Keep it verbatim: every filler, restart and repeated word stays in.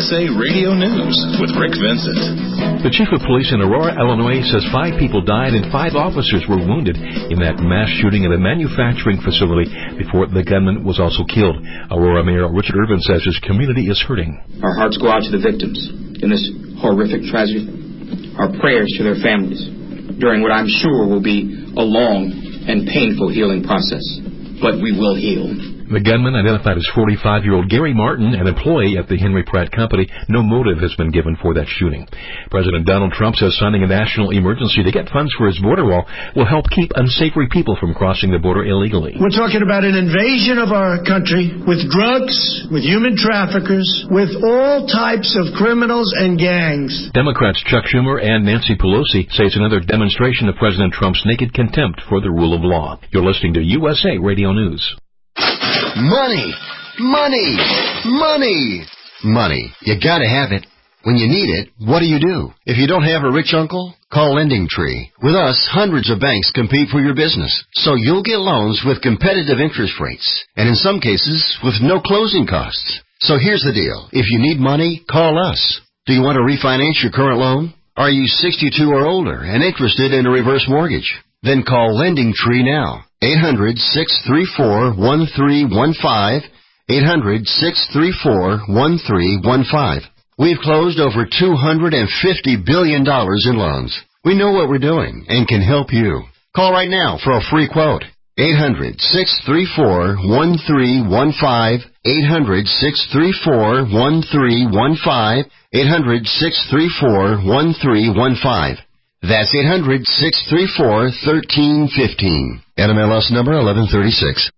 S A Radio News with Rick Vincent. The chief of police in Aurora, Illinois, says five people died and five officers were wounded in that mass shooting at a manufacturing facility before the gunman was also killed. Aurora Mayor Richard Irvin says his community is hurting. Our hearts go out to the victims in this horrific tragedy. Our prayers to their families during what I'm sure will be a long and painful healing process. But we will heal. The gunman, identified as forty-five-year-old Gary Martin, an employee at the Henry Pratt Company, no motive has been given for that shooting. President Donald Trump says signing a national emergency to get funds for his border wall will help keep unsavory people from crossing the border illegally. We're talking about an invasion of our country with drugs, with human traffickers, with all types of criminals and gangs. Democrats Chuck Schumer and Nancy Pelosi say it's another demonstration of President Trump's naked contempt for the rule of law. You're listening to U S A Radio News. Money, money, money, money. You gotta have it. When you need it, what do you do? If you don't have a rich uncle, call Lending Tree. With us, hundreds of banks compete for your business, so you'll get loans with competitive interest rates, and in some cases, with no closing costs. So here's the deal. If you need money, call us. Do you want to refinance your current loan? Are you sixty-two or older and interested in a reverse mortgage? Then call Lending Tree now. eight hundred, six three four, one three one five. eight hundred, six three four, one three one five. We've closed over two hundred fifty billion dollars in loans. We know what we're doing and can help you. Call right now for a free quote. eight hundred, six three four, one three one five. eight hundred, six three four, one three one five. eight hundred, six three four, one three one five. That's eight hundred, six three four, one three one five. N M L S number eleven thirty-six.